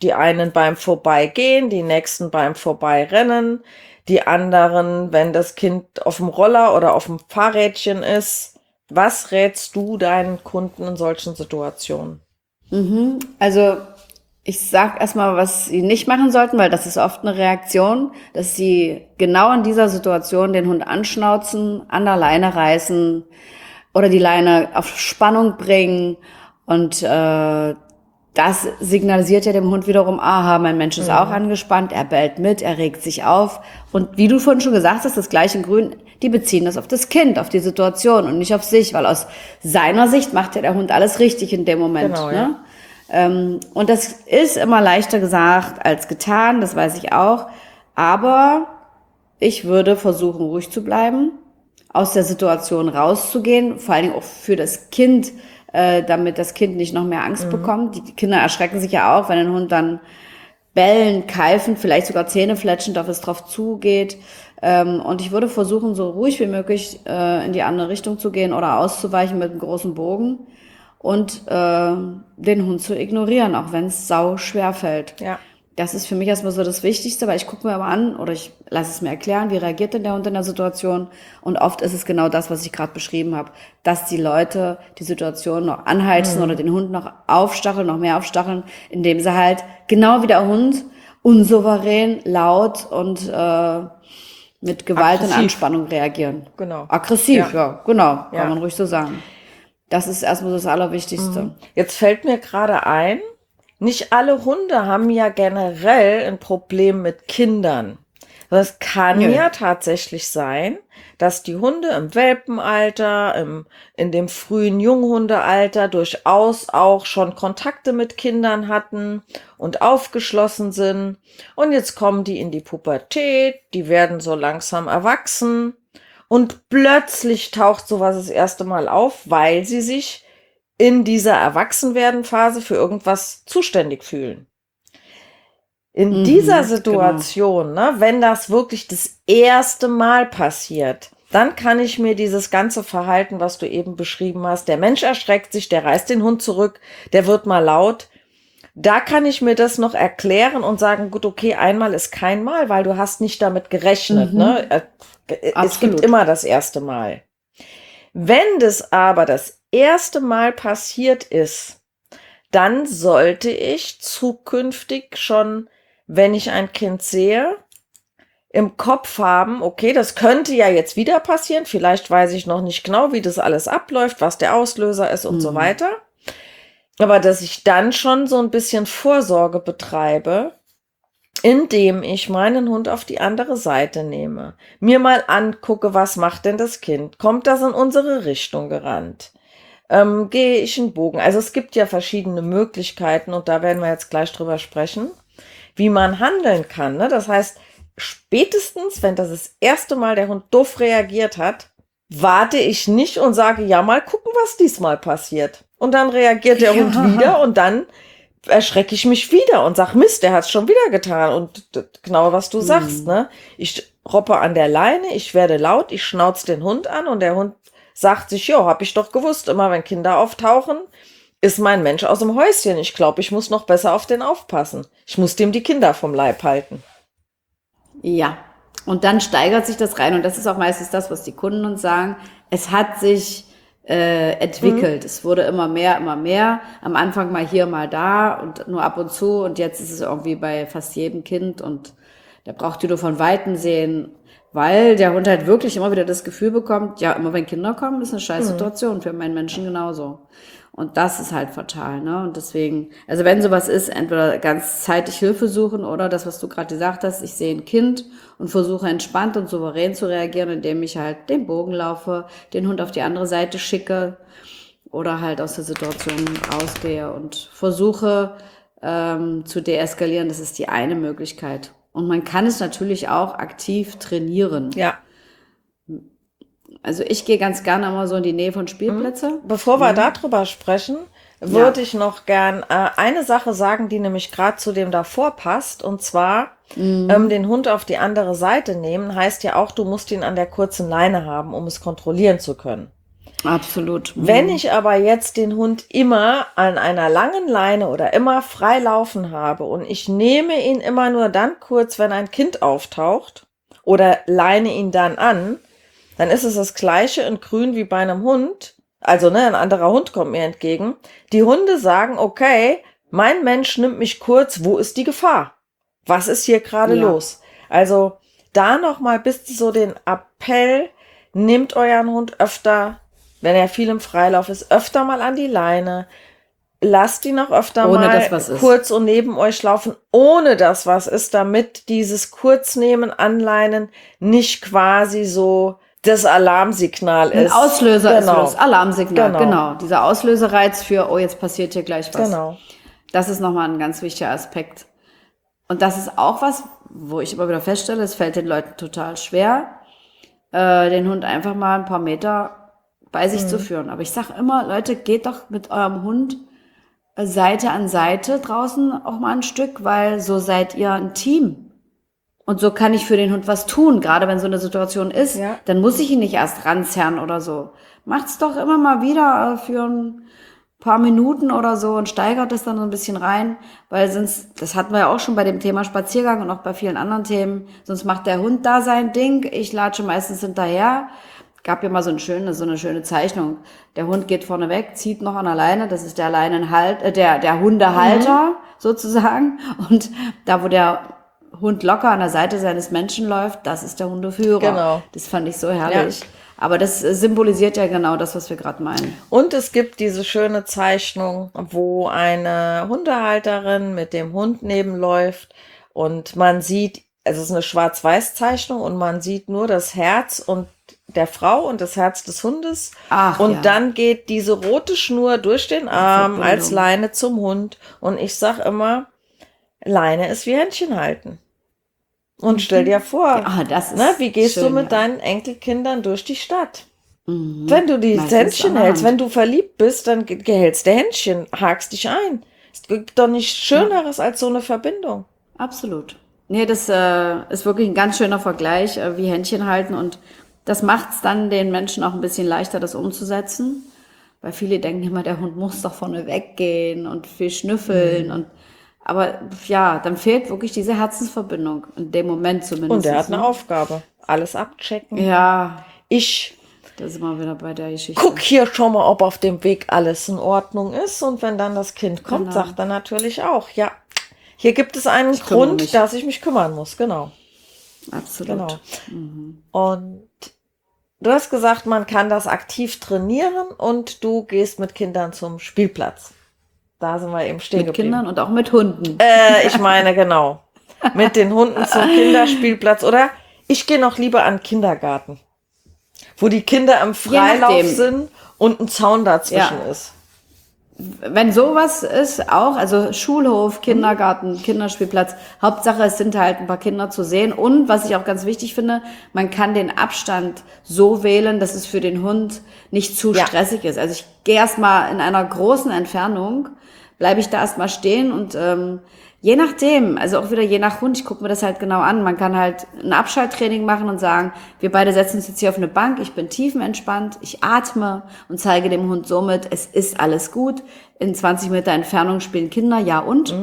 Die einen beim Vorbeigehen, die nächsten beim Vorbeirennen, die anderen, wenn das Kind auf dem Roller oder auf dem Fahrrädchen ist. Was rätst du deinen Kunden in solchen Situationen? Mhm. Also ich sag erstmal, was sie nicht machen sollten, weil das ist oft eine Reaktion, dass sie genau in dieser Situation den Hund anschnauzen, an der Leine reißen oder die Leine auf Spannung bringen. Und äh, das signalisiert ja dem Hund wiederum, aha, mein Mensch ist auch angespannt, er bellt mit, er regt sich auf. Und wie du vorhin schon gesagt hast, das gleiche in Grün, die beziehen das auf das Kind, auf die Situation und nicht auf sich, weil aus seiner Sicht macht ja der Hund alles richtig in dem Moment. Genau, ne? ja. Ähm, und das ist immer leichter gesagt als getan, das weiß ich auch. Aber ich würde versuchen, ruhig zu bleiben, aus der Situation rauszugehen, vor allen Dingen auch für das Kind, äh, damit das Kind nicht noch mehr Angst bekommt. Die Kinder erschrecken sich ja auch, wenn ein Hund dann bellen, keifen, vielleicht sogar Zähne fletschend auf es drauf zugeht. Ähm, und ich würde versuchen, so ruhig wie möglich äh, in die andere Richtung zu gehen oder auszuweichen mit einem großen Bogen und äh, den Hund zu ignorieren, auch wenn es sau schwer fällt. Ja. Das ist für mich erstmal so das Wichtigste, weil ich gucke mir aber an oder ich lasse es mir erklären, wie reagiert denn der Hund in der Situation. Und oft ist es genau das, was ich gerade beschrieben habe, dass die Leute die Situation noch anheizen Mhm. oder den Hund noch aufstacheln, noch mehr aufstacheln, indem sie halt genau wie der Hund unsouverän, laut und äh, mit Gewalt Aggressiv. und Anspannung reagieren. Genau. Aggressiv, ja, Ja. genau, kann Ja. man ruhig so sagen. Das ist erstmal das Allerwichtigste. Jetzt fällt mir gerade ein, nicht alle Hunde haben ja generell ein Problem mit Kindern. Das kann Nö. ja tatsächlich sein, dass die Hunde im Welpenalter, im, in dem frühen Junghundealter durchaus auch schon Kontakte mit Kindern hatten und aufgeschlossen sind. Und jetzt kommen die in die Pubertät, die werden so langsam erwachsen und plötzlich taucht sowas das erste Mal auf, weil sie sich in dieser Erwachsenwerden-Phase für irgendwas zuständig fühlen. In Mhm, dieser genau. Situation, ne, wenn das wirklich das erste Mal passiert, dann kann ich mir dieses ganze Verhalten, was du eben beschrieben hast, der Mensch erschreckt sich, der reißt den Hund zurück, der wird mal laut, da kann ich mir das noch erklären und sagen, gut, okay, einmal ist kein Mal, weil du hast nicht damit gerechnet. Mhm. Ne? Äh, Es Absolut. gibt immer das erste Mal. Wenn das aber das erste Mal passiert ist, dann sollte ich zukünftig schon, wenn ich ein Kind sehe, im Kopf haben, okay, das könnte ja jetzt wieder passieren, vielleicht weiß ich noch nicht genau, wie das alles abläuft, was der Auslöser ist und so Mhm. weiter. Aber dass ich dann schon so ein bisschen Vorsorge betreibe, indem ich meinen Hund auf die andere Seite nehme, mir mal angucke, was macht denn das Kind? Kommt das in unsere Richtung gerannt? Ähm, gehe ich einen Bogen? Also es gibt ja verschiedene Möglichkeiten und da werden wir jetzt gleich drüber sprechen, wie man handeln kann. Ne? Das heißt, spätestens, wenn das das erste Mal der Hund doof reagiert hat, warte ich nicht und sage, ja, mal gucken, was diesmal passiert. Und dann reagiert der Ja. Hund wieder und dann erschrecke ich mich wieder und sag, Mist, der hat es schon wieder getan. Und d- genau, was du sagst, ne? Ich roppe an der Leine, ich werde laut, ich schnauze den Hund an und der Hund sagt sich, jo, hab ich doch gewusst, immer wenn Kinder auftauchen, ist mein Mensch aus dem Häuschen. Ich glaube, ich muss noch besser auf den aufpassen. Ich muss dem die Kinder vom Leib halten. Ja, und dann steigert sich das rein und das ist auch meistens das, was die Kunden uns sagen. Es hat sich äh, entwickelt. Es wurde immer mehr, immer mehr. Am Anfang mal hier, mal da und nur ab und zu und jetzt ist es irgendwie bei fast jedem Kind und der braucht die nur von Weitem sehen, weil der Hund halt wirklich immer wieder das Gefühl bekommt, ja, immer wenn Kinder kommen, ist eine scheiß Situation für meinen Menschen genauso. Und das ist halt fatal, ne? Und deswegen, also wenn sowas ist, entweder ganz zeitig Hilfe suchen oder das, was du gerade gesagt hast, ich sehe ein Kind und versuche entspannt und souverän zu reagieren, indem ich halt den Bogen laufe, den Hund auf die andere Seite schicke oder halt aus der Situation rausgehe und versuche ähm, zu deeskalieren. Das ist die eine Möglichkeit. Und man kann es natürlich auch aktiv trainieren. Ja. Also ich gehe ganz gerne immer so in die Nähe von Spielplätzen. Bevor wir darüber sprechen, würde ich noch gern äh, eine Sache sagen, die nämlich gerade zu dem davor passt. Und zwar ähm, den Hund auf die andere Seite nehmen, heißt ja auch, du musst ihn an der kurzen Leine haben, um es kontrollieren zu können. Absolut. Mhm. Wenn ich aber jetzt den Hund immer an einer langen Leine oder immer frei laufen habe und ich nehme ihn immer nur dann kurz, wenn ein Kind auftaucht oder leine ihn dann an, dann ist es das Gleiche in Grün wie bei einem Hund. Also, ne, ein anderer Hund kommt mir entgegen. Die Hunde sagen, okay, mein Mensch nimmt mich kurz, wo ist die Gefahr? Was ist hier gerade Ja. los? Also, da nochmal bis so den Appell, nehmt euren Hund öfter, wenn er viel im Freilauf ist, öfter mal an die Leine. Lasst ihn auch öfter Ohne mal dass was ist. kurz und neben euch laufen, ohne dass was ist, damit dieses Kurznehmen, Anleinen nicht quasi so das Alarmsignal Ein ist. Auslöser ist Genau. das Alarmsignal. Genau. Genau. Dieser Auslösereiz für, oh, jetzt passiert hier gleich was. Genau. Das ist nochmal ein ganz wichtiger Aspekt. Und das ist auch was, wo ich immer wieder feststelle, es fällt den Leuten total schwer, äh, den Hund einfach mal ein paar Meter bei sich Mhm. zu führen. Aber ich sage immer, Leute, geht doch mit eurem Hund äh, Seite an Seite draußen auch mal ein Stück, weil so seid ihr ein Team. Und so kann ich für den Hund was tun, gerade wenn so eine Situation ist. Ja. Dann muss ich ihn nicht erst ranzerren oder so. Macht's doch immer mal wieder äh, für ein paar Minuten oder so und steigert es dann so ein bisschen rein, weil sonst, das hatten wir ja auch schon bei dem Thema Spaziergang und auch bei vielen anderen Themen, sonst macht der Hund da sein Ding, ich latsche meistens hinterher. Gab ja mal so eine schöne, so eine schöne Zeichnung. Der Hund geht vorne weg, zieht noch an der Leine, das ist der Leinenhalt, äh, der, der Hundehalter Mhm. sozusagen. Und da, wo der Hund locker an der Seite seines Menschen läuft, das ist der Hundeführer. Genau. Das fand ich so herrlich. Aber das äh, symbolisiert ja genau das, was wir gerade meinen. Und es gibt diese schöne Zeichnung, wo eine Hundehalterin mit dem Hund nebenläuft und man sieht, also es ist eine Schwarz-Weiß-Zeichnung und man sieht nur das Herz und der Frau und das Herz des Hundes. Ach, und ja. dann geht diese rote Schnur durch den Arm Verbindung. als Leine zum Hund. Und ich sag immer, Leine ist wie Händchen halten. Und stell dir vor, Ah, das ist ne, wie gehst schön, du mit ja. deinen Enkelkindern durch die Stadt? Mhm. Wenn du die Meistens Händchen an der hältst, Hand. wenn du verliebt bist, dann ge- hältst du Händchen, hakst dich ein. Es gibt doch nichts Schöneres als so eine Verbindung. Absolut. Nee, das äh, ist wirklich ein ganz schöner Vergleich, äh, wie Händchen halten. Und das macht es dann den Menschen auch ein bisschen leichter, das umzusetzen. Weil viele denken immer, der Hund muss doch vorne weggehen und viel schnüffeln. Mhm. Und aber ja, dann fehlt wirklich diese Herzensverbindung. In dem Moment zumindest. Und er hat eine ne? Aufgabe. Alles abchecken. Ja, Ich da sind wir wieder bei der Geschichte. guck hier schon mal, ob auf dem Weg alles in Ordnung ist. Und wenn dann das Kind kommt, Genau. sagt er natürlich auch, ja, hier gibt es einen Ich kümmere Grund, mich. dass ich mich kümmern muss. Genau. Absolut. Genau. Und du hast gesagt, man kann das aktiv trainieren und du gehst mit Kindern zum Spielplatz. Da sind wir eben stehen Mit geblieben. Kindern und auch mit Hunden. Äh, ich meine, genau. Mit den Hunden zum Kinderspielplatz. Oder ich gehe noch lieber an den Kindergarten, wo die Kinder im Freilauf nachdem. sind und ein Zaun dazwischen Ja. ist. Wenn sowas ist, auch, also Schulhof, Kindergarten, Kinderspielplatz, Hauptsache es sind halt ein paar Kinder zu sehen. Und was ich auch ganz wichtig finde, man kann den Abstand so wählen, dass es für den Hund nicht zu Ja. stressig ist. Also ich gehe erstmal in einer großen Entfernung, bleibe ich da erstmal stehen und ähm, je nachdem, also auch wieder je nach Hund, ich gucke mir das halt genau an. Man kann halt ein Abschalttraining machen und sagen, wir beide setzen uns jetzt hier auf eine Bank, ich bin tiefenentspannt, ich atme und zeige dem Hund somit, es ist alles gut. In zwanzig Meter Entfernung spielen Kinder, ja und?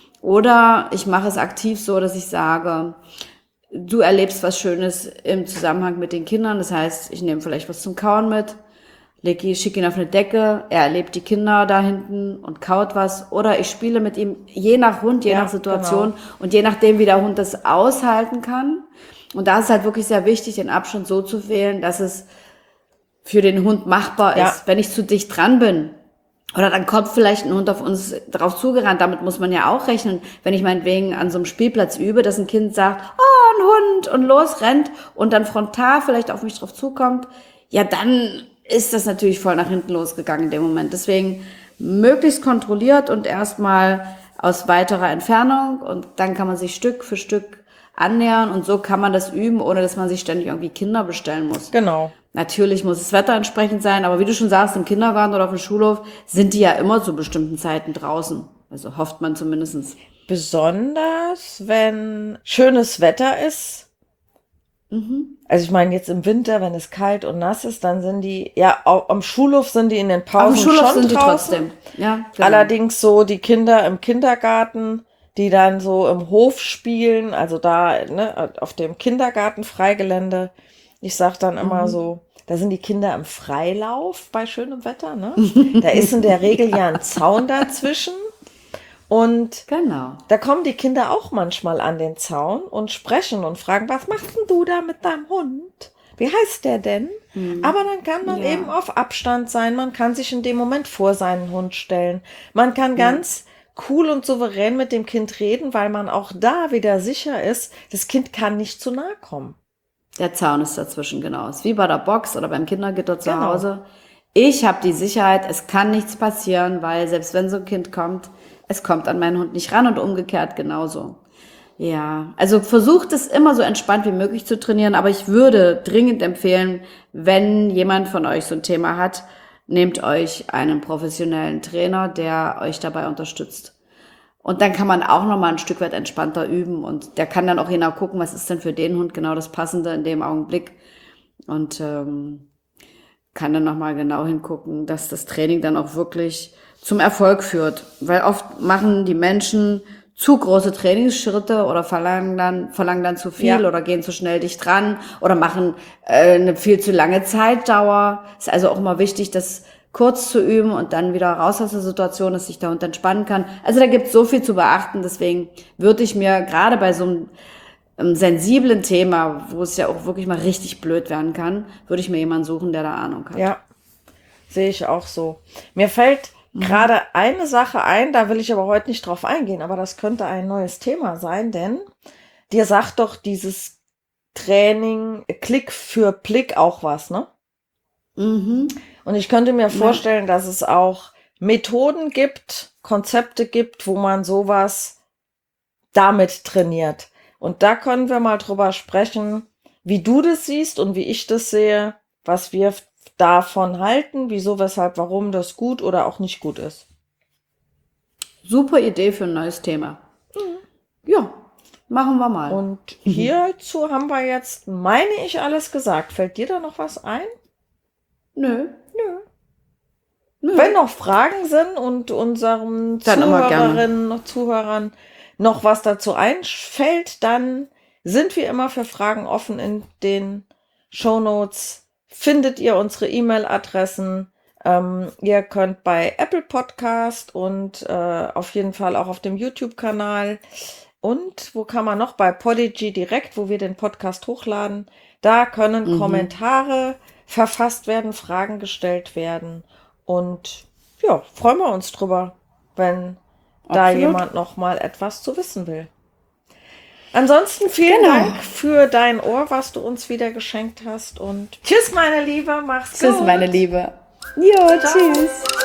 Oder ich mache es aktiv so, dass ich sage, du erlebst was Schönes im Zusammenhang mit den Kindern. Das heißt, ich nehme vielleicht was zum Kauen mit, leg ihn, schicke ihn auf eine Decke, er erlebt die Kinder da hinten und kaut was. Oder ich spiele mit ihm, je nach Hund, je Ja, nach Situation genau. und je nachdem, wie der Hund das aushalten kann. Und da ist halt wirklich sehr wichtig, den Abstand so zu wählen, dass es für den Hund machbar Ja. ist. Wenn ich zu dicht dran bin, oder dann kommt vielleicht ein Hund auf uns drauf zugerannt, damit muss man ja auch rechnen. Wenn ich meinetwegen an so einem Spielplatz übe, dass ein Kind sagt, oh, ein Hund und losrennt und dann frontal vielleicht auf mich drauf zukommt, ja, dann ist das natürlich voll nach hinten losgegangen in dem Moment. Deswegen möglichst kontrolliert und erstmal aus weiterer Entfernung und dann kann man sich Stück für Stück annähern und so kann man das üben, ohne dass man sich ständig irgendwie Kinder bestellen muss. Genau. Natürlich muss das Wetter entsprechend sein, aber wie du schon sagst, im Kindergarten oder auf dem Schulhof sind die ja immer zu bestimmten Zeiten draußen. Also hofft man zumindestens. Besonders, wenn schönes Wetter ist Mhm. Also ich meine, jetzt im Winter, wenn es kalt und nass ist, dann sind die, ja, au- am Schulhof sind die in den Auf Pausen dem Schulhof schon sind die draußen. trotzdem. Ja, genau. Allerdings so die Kinder im Kindergarten, die dann so im Hof spielen, also da, ne, auf dem Kindergarten-Freigelände. Ich sag dann immer Mhm. so, da sind die Kinder im Freilauf bei schönem Wetter, ne? Da ist in der Regel ja ein Zaun dazwischen. Und Genau. da kommen die Kinder auch manchmal an den Zaun und sprechen und fragen, was machst denn du da mit deinem Hund? Wie heißt der denn? Aber dann kann man Ja. eben auf Abstand sein, man kann sich in dem Moment vor seinen Hund stellen. Man kann ganz cool und souverän mit dem Kind reden, weil man auch da wieder sicher ist, das Kind kann nicht zu nahe kommen. Der Zaun ist dazwischen, genau. Ist wie bei der Box oder beim Kindergitter zu Genau. Hause. Ich habe die Sicherheit, es kann nichts passieren, weil selbst wenn so ein Kind kommt, es kommt an meinen Hund nicht ran und umgekehrt genauso. Ja, also versucht es immer so entspannt wie möglich zu trainieren, aber ich würde dringend empfehlen, wenn jemand von euch so ein Thema hat, nehmt euch einen professionellen Trainer, der euch dabei unterstützt. Und dann kann man auch noch mal ein Stück weit entspannter üben und der kann dann auch genau gucken, was ist denn für den Hund genau das Passende in dem Augenblick und ähm, kann dann noch mal genau hingucken, dass das Training dann auch wirklich zum Erfolg führt. Weil oft machen die Menschen zu große Trainingsschritte oder verlangen dann, verlangen dann zu viel Ja. oder gehen zu schnell dicht dran oder machen äh, eine viel zu lange Zeitdauer. Ist also auch immer wichtig, das kurz zu üben und dann wieder raus aus der Situation, dass sich der Hund entspannen kann. Also da gibt es so viel zu beachten, deswegen würde ich mir gerade bei so einem ähm, sensiblen Thema, wo es ja auch wirklich mal richtig blöd werden kann, würde ich mir jemanden suchen, der da Ahnung hat. Ja, sehe ich auch so. Mir fällt gerade eine Sache ein, da will ich aber heute nicht drauf eingehen, aber das könnte ein neues Thema sein, denn dir sagt doch dieses Training Klick für Blick auch was, ne? Mhm. Und ich könnte mir vorstellen, dass es auch Methoden gibt, Konzepte gibt, wo man sowas damit trainiert. Und da können wir mal drüber sprechen, wie du das siehst und wie ich das sehe, was wir davon halten, wieso, weshalb, warum das gut oder auch nicht gut ist. Super Idee für ein neues Thema. Ja, machen wir mal. Und hierzu haben wir jetzt, meine ich, alles gesagt. Fällt dir da noch was ein? Nö. Nö. Nö. Wenn noch Fragen sind und unseren Dann immer gerne. Zuhörerinnen und Zuhörern noch was dazu einfällt, dann sind wir immer für Fragen offen. In den Shownotes findet ihr unsere E-Mail-Adressen. Ähm, ihr könnt bei Apple Podcast und äh, auf jeden Fall auch auf dem YouTube-Kanal und wo kann man noch? Bei Podigy direkt, wo wir den Podcast hochladen. Da können Mhm. Kommentare verfasst werden, Fragen gestellt werden. Und ja, freuen wir uns drüber, wenn da Absolut. jemand noch mal etwas zu wissen will. Ansonsten vielen Genau. Dank für dein Ohr, was du uns wieder geschenkt hast. Und tschüss, meine Liebe, mach's Tschüss, gut. meine Liebe. Jo, Ciao. tschüss.